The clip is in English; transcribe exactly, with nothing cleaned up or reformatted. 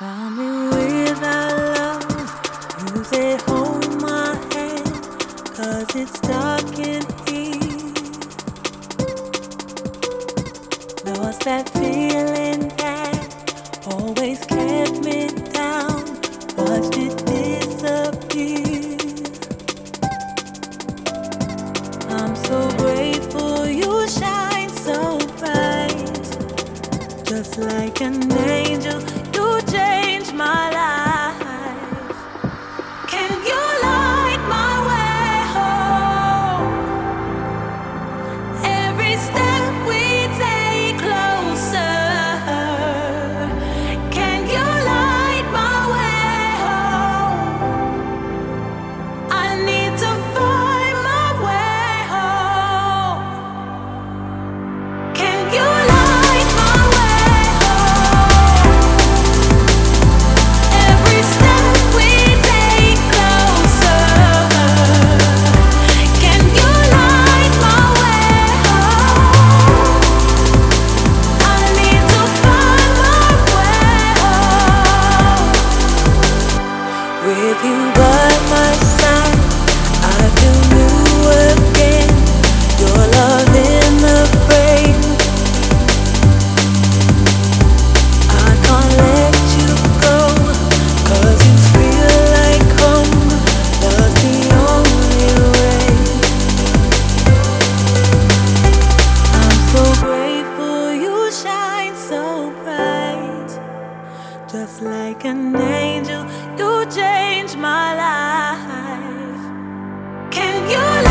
Found me without love. You say hold my hand, 'cause it's dark in here. Lost that feeling that always kept me down. Watched it disappear. I'm so grateful you shine so bright. Just like an angel, you changed my life. Can you light my way home? Every step we take closer. Can you light my way home? I need to find my way home. Can you light my way home? Every step we take closer. Can you light my way home? I need to find my way home. With you by my side, I feel new again. Your love in the frame. I can't let you go, 'cause you feel like home. Love's the only way. I'm so grateful you shine so bright. Just like an angel, you changed my life. Can you